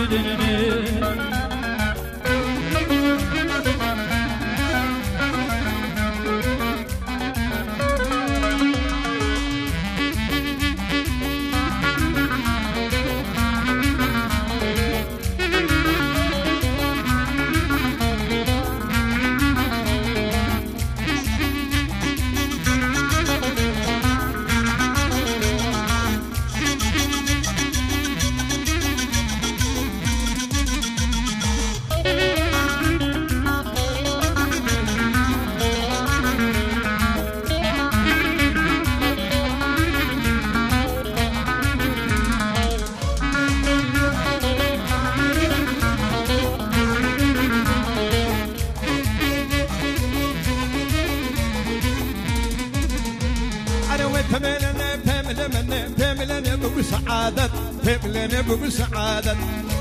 فملنا بسعادة فملنا بسعادة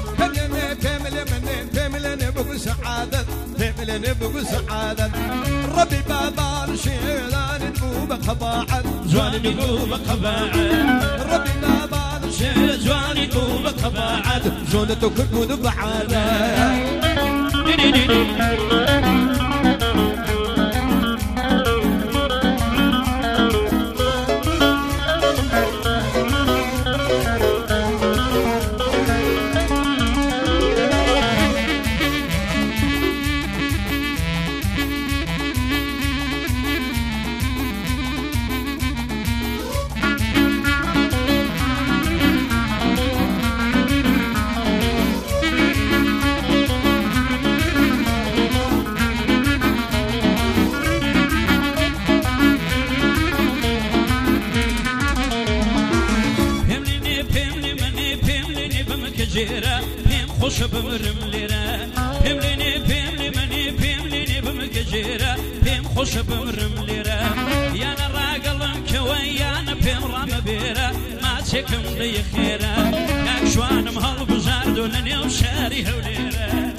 فملنا بسعادة فملنا بسعادة ربي بابا الشيلان نبوب قباعد جوان نبوب قباعد ربي بابا الشيلان جوان نبوب قباعد جونتو كركود بعادة هم خوش بمرم لیره پیم بمکجیره پیم خوش بمرم لیره یا نراقلم کویان پیم رام بیره ما چکم دی خیره اکشوانم هل بزاردو لنیو شاری هولیره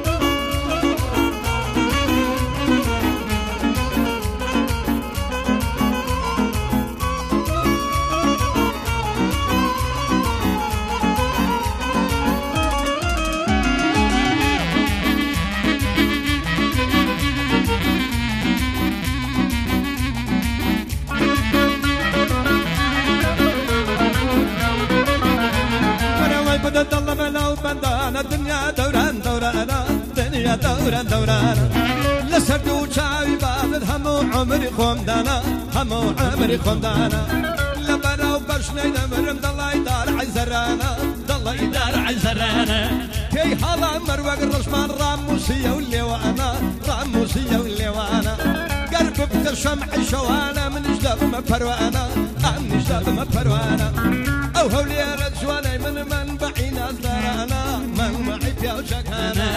الله بلا وبندانا الدنيا دوران دورانا الدنيا دوران دورانا لسردو شاوي بابد همو عمري خمدانا همو عمري خمدانا لبنا وبرشنا نمرم ضل يدار عزرانا ضل يدار عزرانا كي هلا مروق الرشمان راموسية واللي وانا راموسية واللي وانا قرب بتشمع شوانا من جدب ما فروانا من جدب ما فروانا او هولي رجواني من بعينا زرانا من معي فيها وشكانا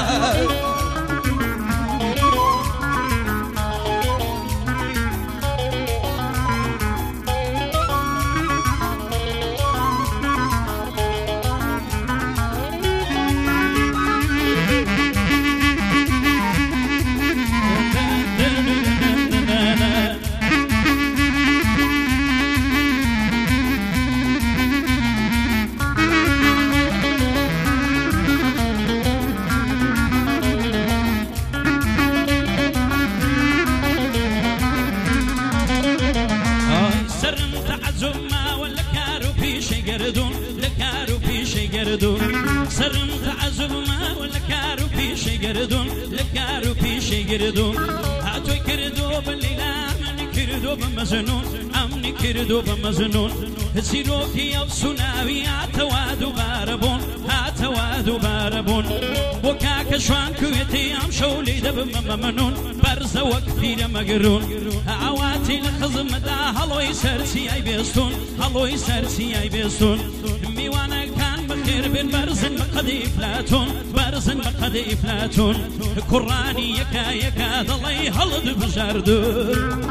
سرم تعزب ما ولا كارو في شي قردون لكارو في شي قردون هاتو كردو بالليلة من كردو بمزنون أمني كردو بمزنون سيروكي يوصناوي هاتوادو باربون هاتوادو باربون وكاك شوان كويتي أم شولي دب ممنون برزا وكثير مقرون عواتي لخزم دا هلوي سرسي أي بيستون هلوي سرسي أي بيستون ميوانا كان بخير بين برزن بقدي إفلاتون برزن بقدي إفلاتون كراني يكا يكا ضلي هلد بجاردون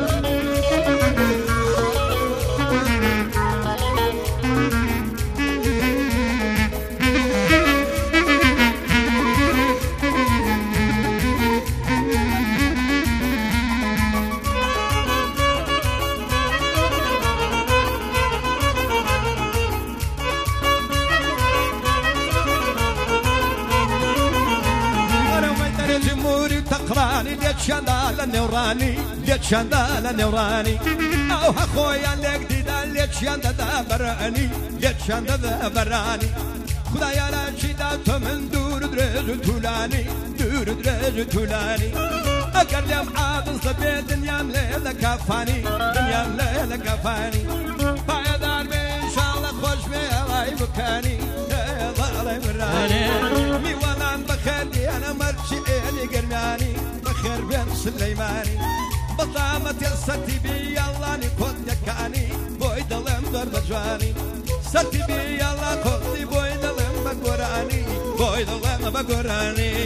قراني ليك شندال النوراني ليك شندال النوراني او هخويا ليك ديدا ليك شندال براني ليك شندال براني خدايا لا شدات من دور درج تولاني دور درج تولاني اقل يا معاذ صبي دنيا مليله كفاني دنيا مليله كفاني بايا دار ان شاء الله خوش بيها يبكاني الله يبراني مي وانا بخير انا مرشي الي قرماني بخير بين سليماني بطامة ستي بي الله نكون يكاني بويد الامبر بجواني ستي بي الله كوتي بويد الامبر بقراني بويد الامبر بقراني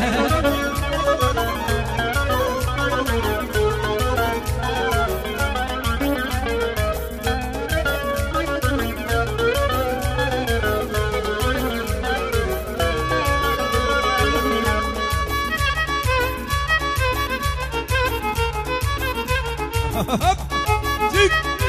زيد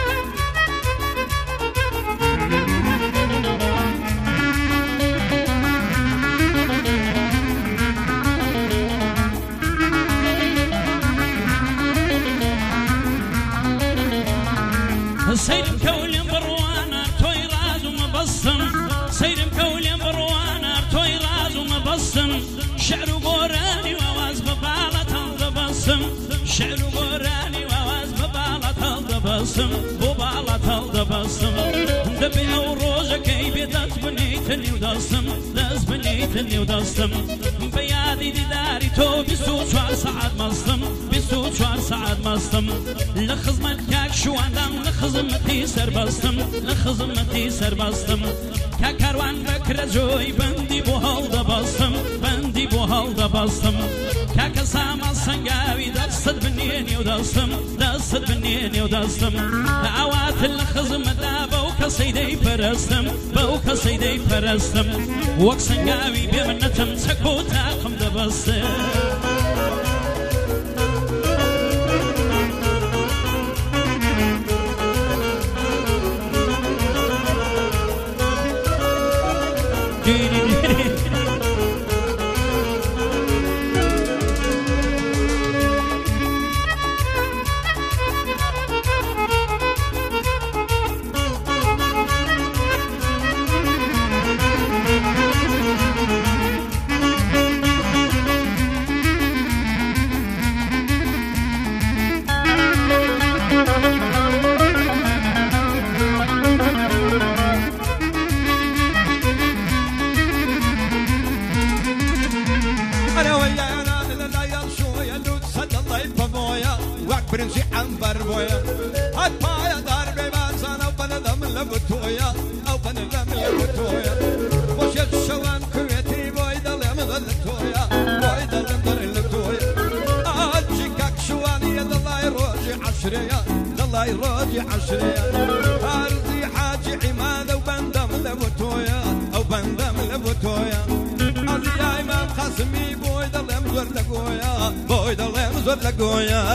سير مكولين بروانا توي راز ومبصم سير مكولين بروانا توي راز ومبصم شعر قراني وواز ببالة الضبصم شعر قراني وواز ببالة الضبصم ببالة الضبصم دبي او روجة كيبي داز بنيتني ودصم داز بنيتني ودصم بيادي دي داري تو بسو شوار سعاد مصم بسو شوار سعاد مصم لخزمتك شو عندم لخزمتي سربستم لخزمتي سربستم كاكروان بكر جوي بندي بو هالدا بستم بندي بو هالدا بستم كاكسام السنقاوي دست بنيني ودستم دست بنيني ودستم دعوات الخزمة بوك سيدي فرستم بوك سيدي فرستم وك سنقاوي بمنتم سكوتا قم دبستم برنسي عنبر بويا هالبايا داربي بانسان او بندم لبتويا او بندم لبتويا وش الشوان كويتي بويدا لمدلتويا بويدا لمدلتويا اجيكك شواني يد الله يروجي عشريا الله يروجي عشريا ارضي حاجي عماد او بندم لبتويا او بندم لبتويا ارضي يا امام قاسمي بويدا لمزور لقويا بويدا لمزور لقويا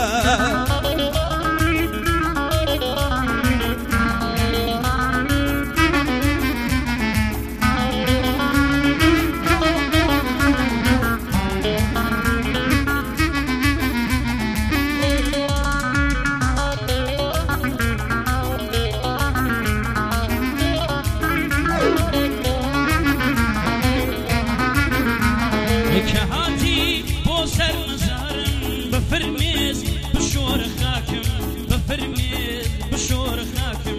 كهاتي بوسر مزارن بفرميز بشور خاكم بفرميز بشور خاكم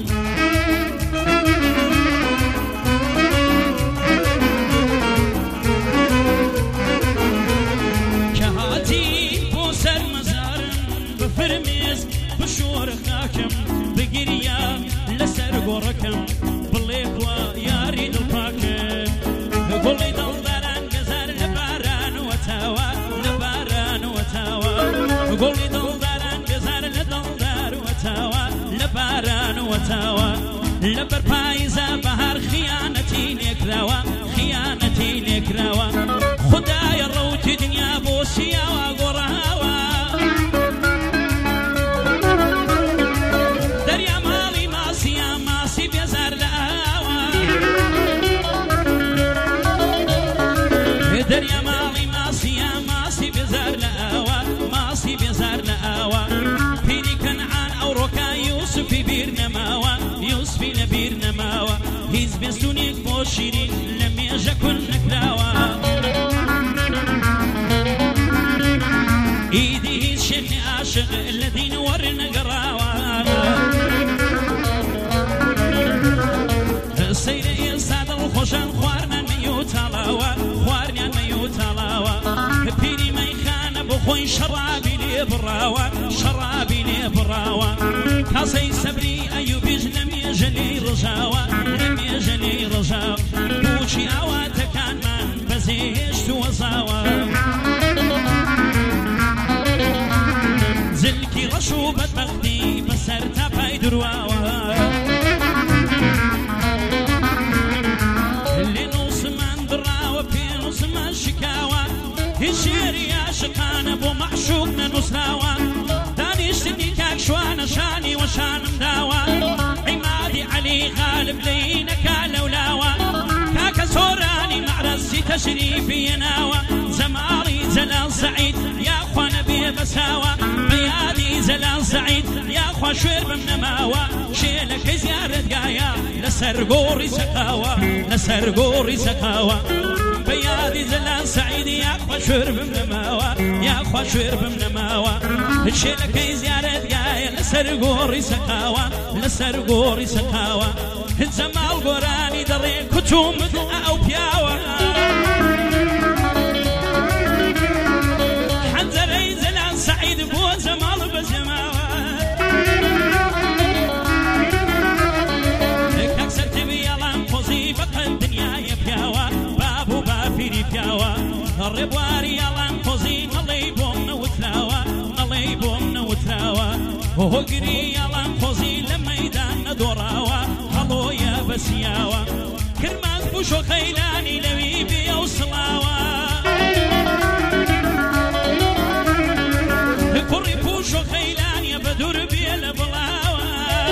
كهاتي بوسر مزارن بفرميز بشور خاكم بقريا لسر قركم بالليقوا يا ريد الباكم قولي دلدران قزر لباران وتاوى لباران وتاوى قولي دلدران قزر لدلدار وتاوى لباران وتاوى لبر بايزة بهار خيانتي نكراوى خيانتي نكراوى خدايا روتي دنيا بوسيا وقراوى دريا مالي ماسيا ماسي بيزار لآوى دريا مالي ماسيا ماسي بيزار بێزار لە ئاوا ماسی بێزار لە ئاوا پیری کەنعان ئەو ڕۆکا یوسفی بیر نەماوە یوسفی لە بیر نەماوە هیچ بێستونێک بۆ شیرین لە مێژە کون نەکراوە ئیدی هیچ شێخی عاشق لە دین وەرنەگەڕاوە سەیرە ئێستا دڵخۆشان خواردنان مەی و تاڵاوە خواردنیان مەی و تاڵاوە پیری مەیخانە بۆ خۆی شەڕابی لێ بڕاوە شەڕابی لێ بڕاوە کاسەی سەبری ئەیوبیش لە مێژە لێی ڕژاوە لە مێژە لێی ڕژاوە بۆچی ئاواتەکانمان بەزێهێشت و وەزاوە زلکی ڕەش و بەدبەختی بەسەر تاپای درواوە شێری عاشقانە بۆ مەعشوق نەنووسراوە دانیشتنی کاک شوانە شانی وەشانم داوە عیمادی عەلی غالب لەی نەکا لەولاوە کاکە سۆرانی مەعرەسی تەشریفی هێناوە جەماڵی جەلال سەعید یاخوا نەبێ بەساوە بەیادی جەلال سەعید یاخوا شوێر بم نەماوە شێلەکەی زیارەتگایە لەسەر گۆڕی سەقاوە لەسەر گۆڕی سەقاوە بەیادی جەلال سەعید یاخوا شوێر بم نەماوە یاخوا شوێر بم نەماوە شێلەکەی زیارەتگایە لەسەر گۆڕی سەقاوە لەسەر گۆڕی سەقاوە جەماڵ گۆرانی دەڕێ کوچومت ئەو پیاوە حەنجەرەی جەلال سەعید بۆ جەماڵ بەجەماوە کاک سەرتێبی یاڵان قۆزی بەقەن دنیایە پیاوە باب و باپیری پیاوە ڕێبواری یاڵان قۆزی نەڵێی بۆم نەوتراوە نەڵێی بۆم نەوتراوە هۆگری یاڵان قۆزی لە مەیدان نەدۆڕاوە هەڵۆیە بەسیاوە کرمان پوش و خەیلانی لەوی بێ و سڵاوە کوڕی پوش و خەیلانیە بە دوور بێ لە بڵاوە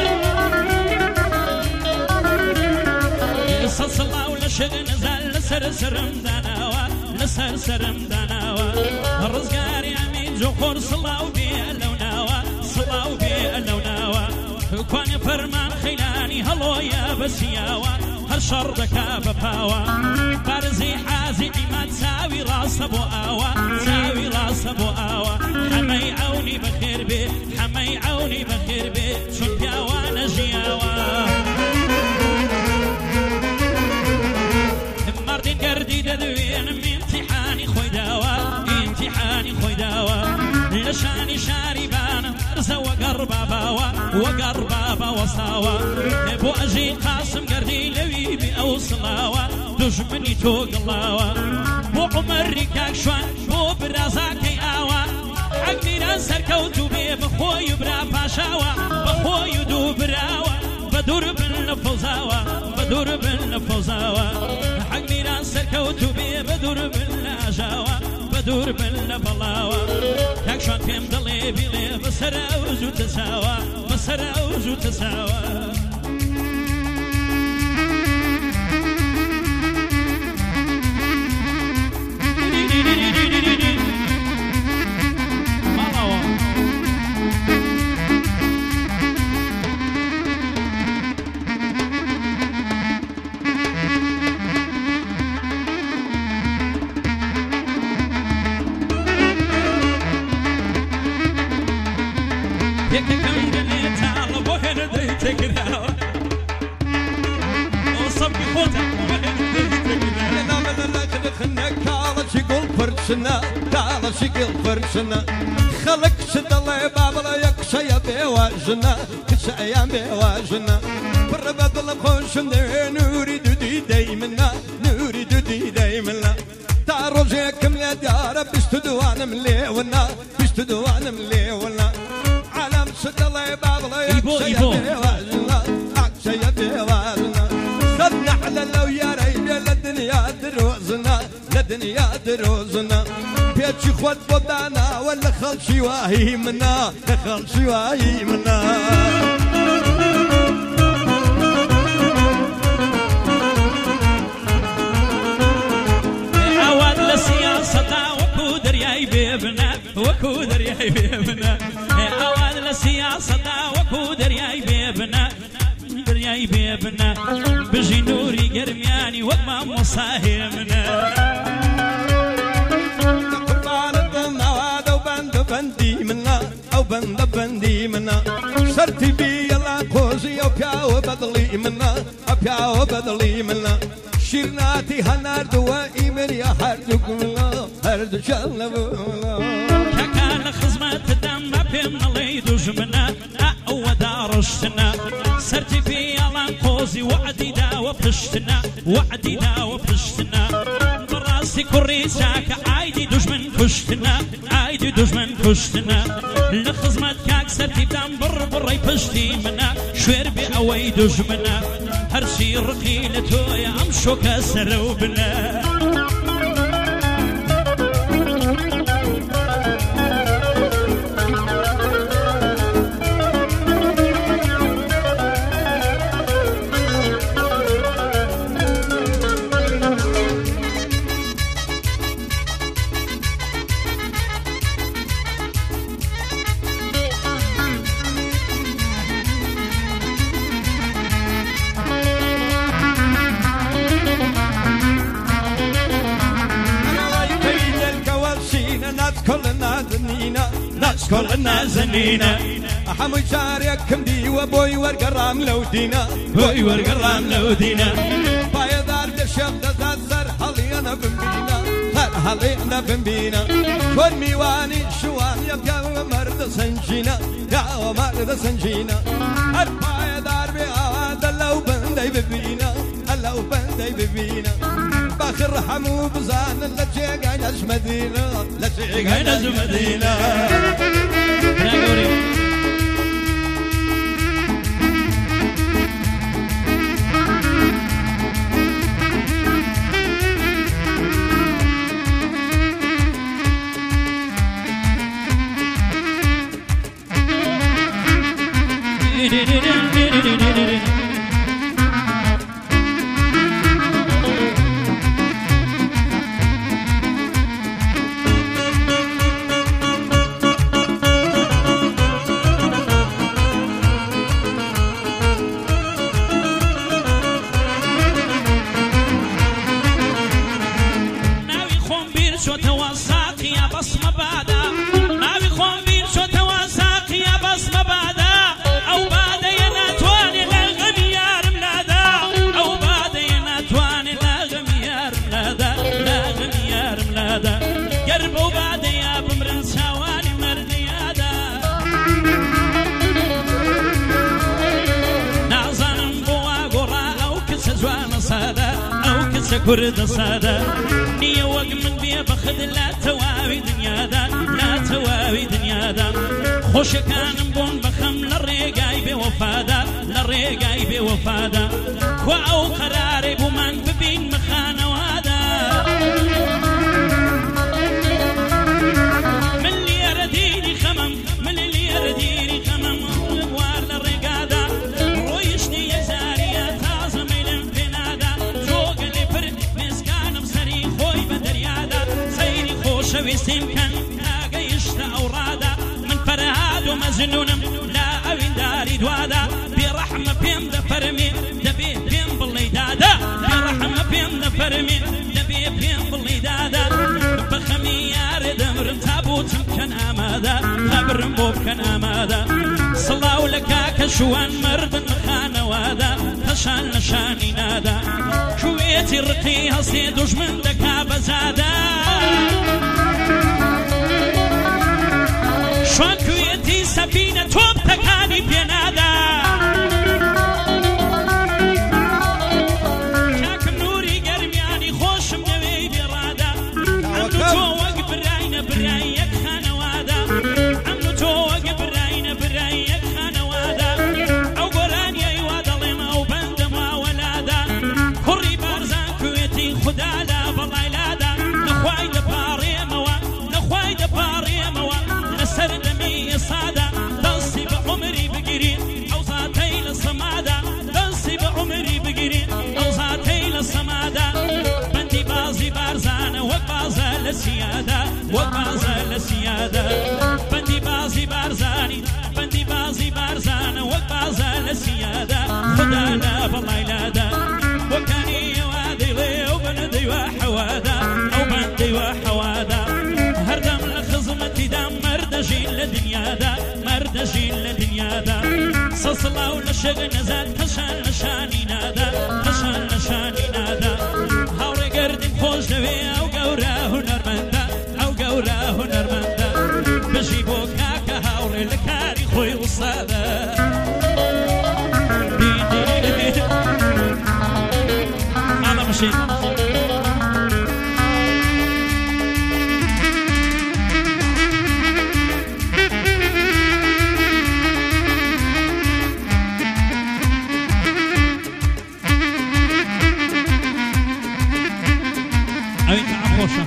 سەسڵاو لە شەر نەزان لەسەر سرم داناوە لەسەر سرم داناوە ڕزگاری ئەمین جۆخۆر سڵاو بێ لەو ناوە سڵاو بێ لەو ناوە کوانێ فەرمان خەیلانی هەڵۆیە بەسیاوە هەر شەڕ دەکا بە پاوە بارزی حازی عیماد چاوی ڕاستە بۆ ئاوە چاوی ڕاستە بۆ ئاوە حەمەی عەونی بەخێر بێ حەمەی عەونی بەخێر بێ چون پیاوانە ژیاوە مردین گەردی دەدوێنم ئیمتیحانی خۆی داوە ئیمتیحانی خۆی داوە لە شانی شاری بانم ڕزە وەگەڕ باباوە وەگەڕ بابا وەساوە بۆ ئەژین قاسم گەردی لەوی بێ ئەو سڵاوە دوژمنی تۆ گڵاوە بۆ عومەری کاکشوان بۆ برازاکەی ئاوە حەق میران سەرکەوت و بێ بەخۆی و برا پاشاوە بەخۆی و دوو براوە بە دوور بن لە فەوزاوە بە دوور بن لە فەوزاوە حەق میران سەرکەوت و بێ بە دوور بن لە ئاژاوە بە دوور بن لە بەڵاوە کاکشوان پێم دەڵێ بیڵێ بەسەر ئەوز و تەساوە بەسەر ئەوز و تەساوە تعال شكل فرشنا خلق شدلي بابلا يكشي بواجنا كشايا بواجنا بربد الخوش نوري دودي دايمنا نوري دودي دايمنا تعرجكم يا دار بيستدوان مليونا بيستدوان مليونا عالم شدلي بابلا يكشي بواجنا كشي بواجنا صدنا على لو يا ريبي للدنيا دروزنا لدنيا دروزنا بيتشي خود بودانا ولا خلشي واهي منا خلشي واهي منا عواد لسياسة وكو درياي بي بيبنا وكو درياي بيبنا أواد لسياسة وكو درياي بيبنا درياي بيبنا بجي نوري قرمياني وما مصاهمنا قربان الدم أواد أو بندي منا أو بندي منا سرتي بي يلا قوزي أو بياو بدلي منا أو بياو بدلي منا شيرناتي هنار دوائي من يا هردك منا هرد شلبنا كان خزمة الدم بيمنا ليدوش منا أو دارشتنا سرتي بي يلا قوزي وعدي دا وبشتنا وعدي دا وبشتنا براسي كريساك عايدي دجمن كشتنا عايدي دجمن كشتنا لخزمة كاك سرتي بدم بر يبشتي منا شوير بي اوي دجمنا هرشي رقيلتو يا امشو كسرو بنا كلنا زنينا حمد شاريكم دي وبوي ورقرام لو دينا بوي ورقرام لو دينا بايدار دشم دزر حالي انا بنبينا حالي انا بنبينا كون ميواني شوان يبقى مرد سنجينا يا مرد سنجينا هر بايدار بيعاد لو بندي ببينا لو بندي ببينا باخر حمو بزان لجيقا نجم مدينة لجيقا نجم مدينة كرد صادا نية وقم بيه بخد لا تواوي دنيا دا لا تواوي دنيا دا خوش كان بون بخم للريقاي بوفادا للريقاي بوفادا كواو قراري بومان ببين مخانة وادا من اللي يرديني خمم من اللي يرديني خمم وار للريقادا رويشني يا زارية تازم الانفنادا شويسيم كان لا قيشت أورادا من فرهاد ومزنون لا أوين داري دوادا برحمة بيم دفرمي دبي بيم باللي دادا برحمة بيم دفرمي دبي بيم باللي دادا بخمي يارد امر تابوت كان أمادا خبر بوب كان أمادا صلاو لك كشوان مرد مخانة وادا تشان نشاني نادا شويتي رقيها سيدوش من دكا بزادا شوكويتي سفينة توب تكاني بينادا شاكم نوري قرمياني خوشم نوي برادا عمنو توق براينا برايك خانوادا عمنو توق براينا برايك خانوادا او قراني ايوادا لما او بندم وولادا كوري بارزان كويتي خدالا بالعلادا نخواي دباري موا نخواي دباري موا نسر دمي زیادە بەندی بازی بارزانی بەندی بازی بارزانە وەک بازە لە سیادە خدا لە بەڵای لادا بۆکانی ئێوە دەیڵێ ئەو بەنە دەیوە حەوادا ئەو بەن دەیوە حەوادا هەردەم لە خزمەتیدا مەردەژین لە دنیادا مەردەژین لە دنیادا سەسڵاو لە شەگ نەزان کەشان نەشانی نادا کەشان نەشانی نادا هاوڕێگەردیم خۆش دەوێ ئەو گەورە هونەرمەندە ئەو گەورە هونەرمەندە بژی بۆ کاکە هاوڕێ لە کاری خۆی وسادە ماڵە مشین ئەوی کە ئەخۆشە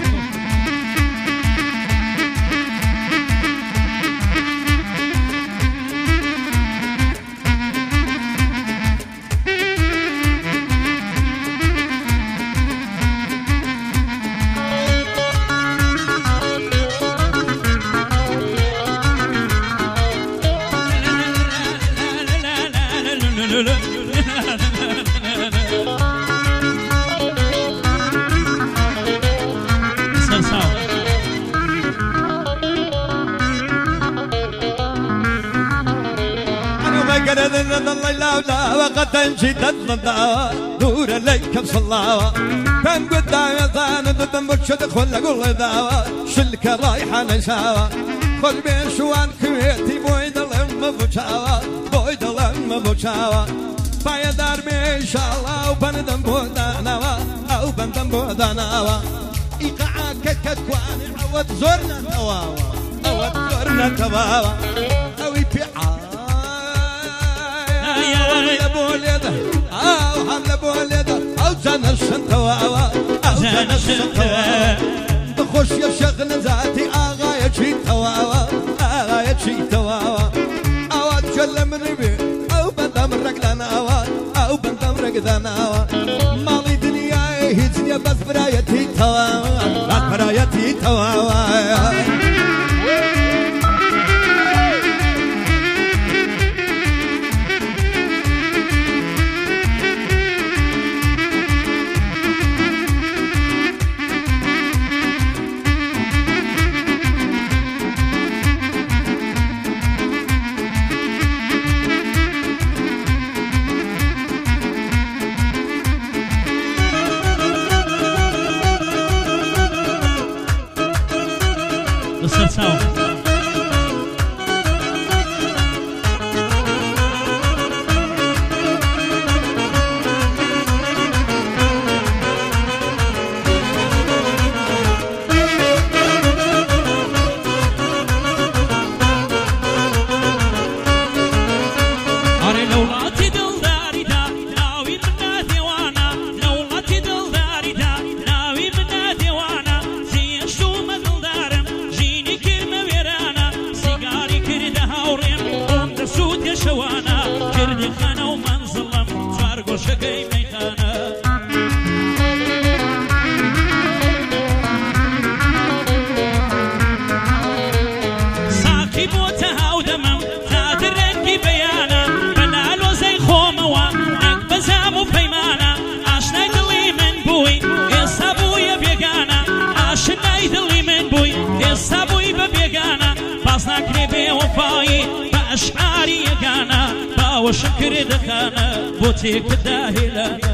وقد انشد الضوء نور عليك بصلاوة كان قدام يطان ضدم برشد خل قول ذاوة شلك رايحة نساوة خل بين شوان كويتي بويد الام بوشاوة بويد الام بوشاوة بايا دار ان شاء الله وبندم بوداناوة او بندم بوداناوة ايقاعا كتكواني عود زورنا تواوة عود زورنا تواوة او يبيعا أو حمل بولده أو جنة الشنتواوة أو جنة الشنتواوة بخش يا شغل ذاتي آغاية شي تواوة آغاية شي تواوة أو أتجلى من ربي أو بندم رقلناوة أو بندم رقلناوة مالي دنياي هيزني بس برايتي تواوة بس برايتي تواوة بأشعاري يقانا باوشكر دخانا بوتيك داهلانا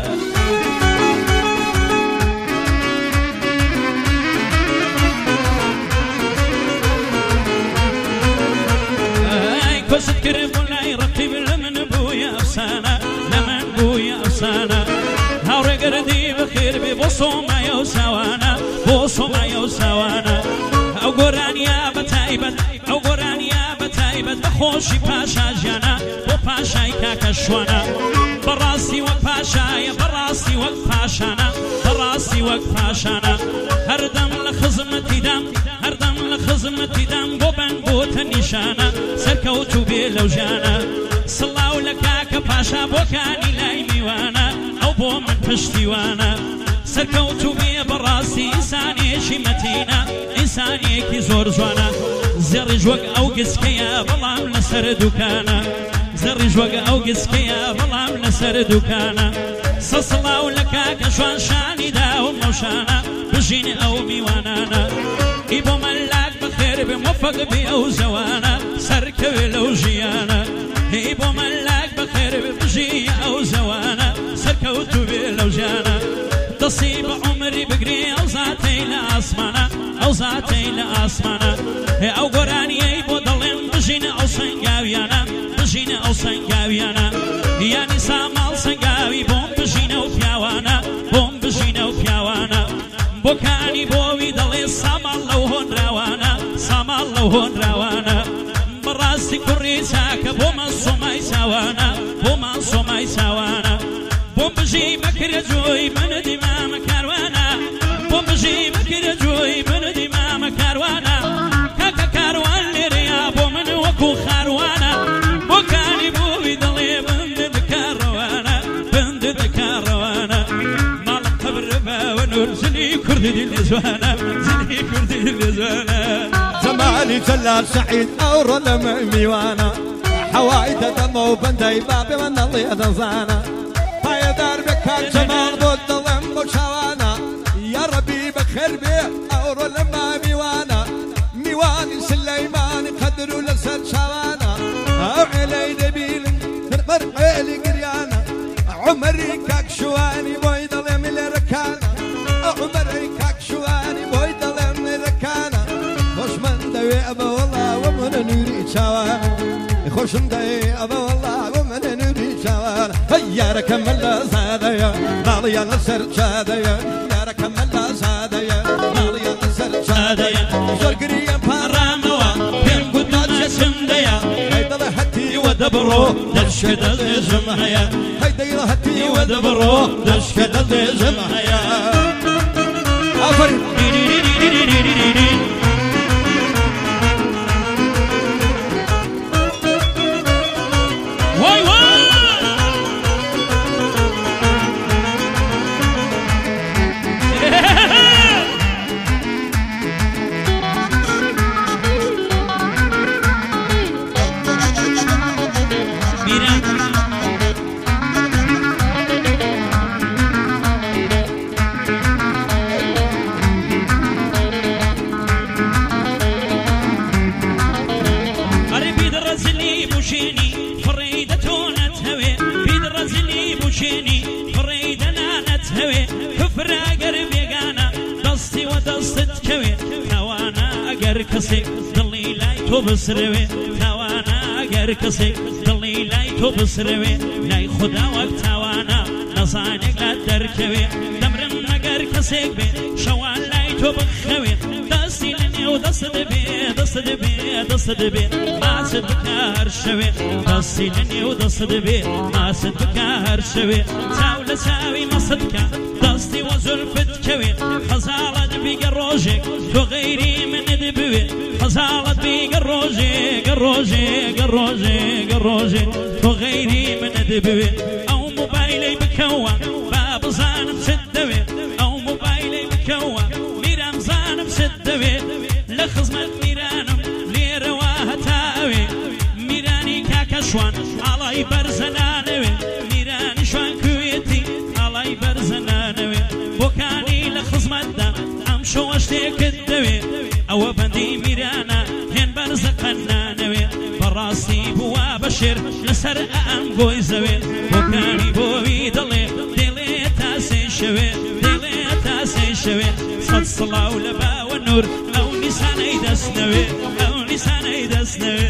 كوست كرب ولا يرقب لمن بويا أفسانا لمن بويا أفسانا هاوري قردي بخير ببصوما يوسوانا بصوما يوسوانا أو قرانيا بتايبت أو قرانيا بتايبت بخوشي باشا جانا وباشاي كاكشوانا براسي وباشاي براسي وباشانا براسي وباشانا هردم لخزمتي دم هردم لخزمتي دم بوبن بوت النشانة سركوتو بيلو جانا صلاو لكاك باشا بوكاني لاي ميوانا أو بو من پشتیوانا سرکەوتو بێ بەڕاستی ئینسانێکی مەتینە ئینسانێکی زۆر جوانە زێڕی ژوەک ئەو گسکەیە بەڵام لەسەر دوکانە زێڕی ژوەک ئەو گسکەیە بەڵام لەسەر دوکانە سەسڵاو لە کاکە شوان شانی داوم نەوشانە بژینە ئەو میوانانە ئی بۆ مەلاک بەخێر بێ موفەق بێ ئەو زەوانە سەرکەوێ لەو ژیانە ئی بۆ مەلاک بەخێر بێ بژی ئەو زەوانە سەرکەوتو بێ لەو ژیانە دەستی بە عومری بگرێ ئەو زاتەی لە ئاسمانە ئەو زاتەی لە ئاسمانە ئەو گۆرانیەی بۆ دەڵێن بژینە ئەو سەنگاویانە بژینە ئەو سەنگاویانە یانی ساماڵ سەنگاوی بۆم بژینە و پیاوانە بۆم بژینە و پیاوانە بۆکانی بۆوی دەڵێ ساماڵ لەو هۆنراوانە ساماڵ لەو هۆنراوانە بەڕاستی کوڕی چاکە بۆمان سۆمای چاوانە بۆمان سۆمای چاوانە بۆم بژی بەکرە جۆی بنەدی مامە کاروانە بۆم بژی بەکرە جۆی بنەدی مامە کاروانە کاکە کاروان لێرەیە بۆ من وەکو خاروانە بۆکانی بۆوی دەڵێ بندە دەکارڕەوانە بندە دەکارڕەوانە ماڵم قەبرە باوە نور زلی کوردی لێ جوانە زلی کوردی لێ جوانە زماني جلال سعيد أورا لما ميوانا حوايد دمو بندي بابي من اللي أدنزانا هاي دار بكان جمال ضد لمبو شوانا يا ربي بخير بي أورا لما ميوانا ميواني سليماني قدروا لسر شوانا أو علي نبيل مرحيلي قريانا عمري كاك شواني بويد لمي ركانا عمري كاك شواني بويد لمي ركانا خوش من دوي أبا والله ومن نوري شوانا خوش من دوي أبا والله ومن نوري شوانا هيا ركمل زاديا ناليا نسر شاديا يا ركمل زاديا ناليا نسر شاديا زرقريا باراموا بين قدات جسمديا هيدا لهتي ودبرو دشكد الجمعيا هيدا لهتي ودبرو دشكد الجمعيا أفرد واي واي كسي دلي لاي تو بسروي توانا اگر كسي دلي لاي تو بسروي لاي خدا وقت توانا نصانك لا تركوي دمرم اگر كسي بي شوال لاي تو بخوي دستي لني ودست دبي دست دبي دست دبي ما صدكار شوي دستي لني ودست دبي ما صدكار شوي تاول تاوي ما صدكا دستي وزلفت كوي خزالة بيق روجك تو غيري من دبوي خزالة بيق روجي قروجي قروجي قروجي تو غيري من دبوي او موبايلي بكوا باب زانم سدوي او موبايلي بكوا ميرام زانم سدوي لخزمت ميرانم ليرواها تاوي ميراني كاكشوان علي برزنانوي ميراني شوان كويتي علي برزنانوي بوكاني لخزمت دا امشو اشتيك الدوي او بندي ميرانا هن برزقنانوي براسي بوا بشير لسر انبوي زوي بوكاني بوي دلي دلي تاسي شوي دلي تاسي شوي صد صلاة ولبا والنور او نساني دسنوي او نساني دسنوي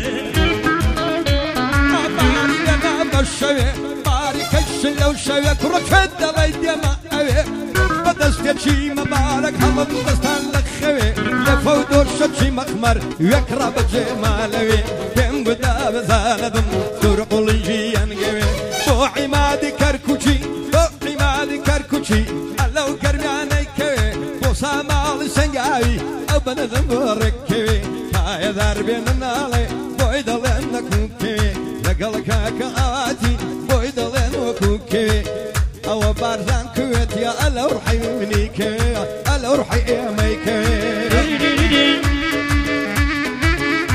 باري لنا بالشوي باري كشلو شوي كركد ليدي ما اوي بدست شي مبارك هم دستان لك خوي لفودور شي مخمر يكرا بجمالوي كم بدا بزالدم سرق الجيان قوي بو عمادي كركوشي بو عمادي كركوشي لو كرماني كوي بو سامال سنقاوي او بنظم ركوي هاي ذربين النالي بو يدلين كوكي لقلك كاواتي بو يدلين وكوكي او بارزان كويت يا الا روحي منيك الا روحي يا ميك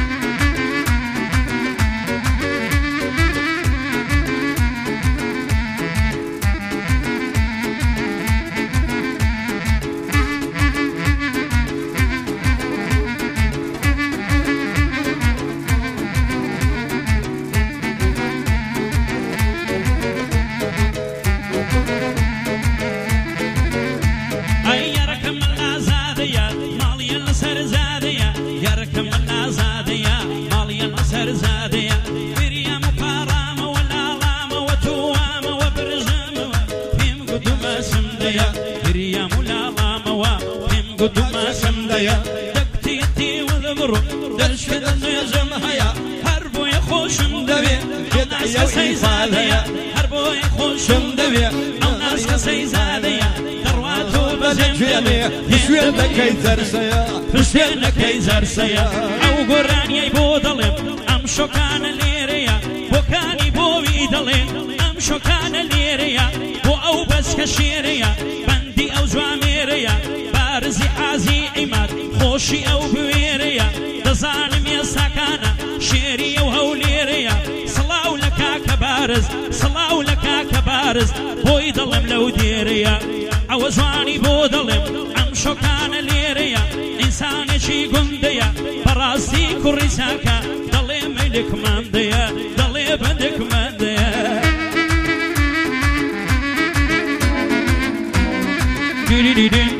بڕۆ دەشکدە نوێژم هەیە هەر بۆیە خۆشم دەوێ ئەو ناسکە سەیزادەیە هەر بۆیە خۆشم دەوێ ئەو ناسکە سەیزادەیە دەڕواتۆ بەجێنێ پشتێنەکەی زەرسەیە پشتێنەکەی زەرسەیە ئەو گۆرانیەی بۆ دەڵێم ئەم شۆکانە لێرەیە بۆکانی بۆوی دەڵێ ئەم شۆکانە لێرەیە بۆ ئەو بەسکە شێرەیە بەندی ئەو جوامێرەیە بارزی حازی عیماد خۆشی ئەو بوێرەیە دەزانم ئێستاکانە شێری ئەو هەولێرەیە سڵاو لە کاکە بارز سڵاو لە کاکە بارز بۆی دەڵێم لەو دێرەیە ئەوە جوانی بۆ دەڵێم ئەم شۆکانە لێرەیە ئینسانێکی گوندەیە بەڕاستی کوڕی چاکە دەڵێ مەیلکماندەیە دەڵێ بەندێکماندەیە دیری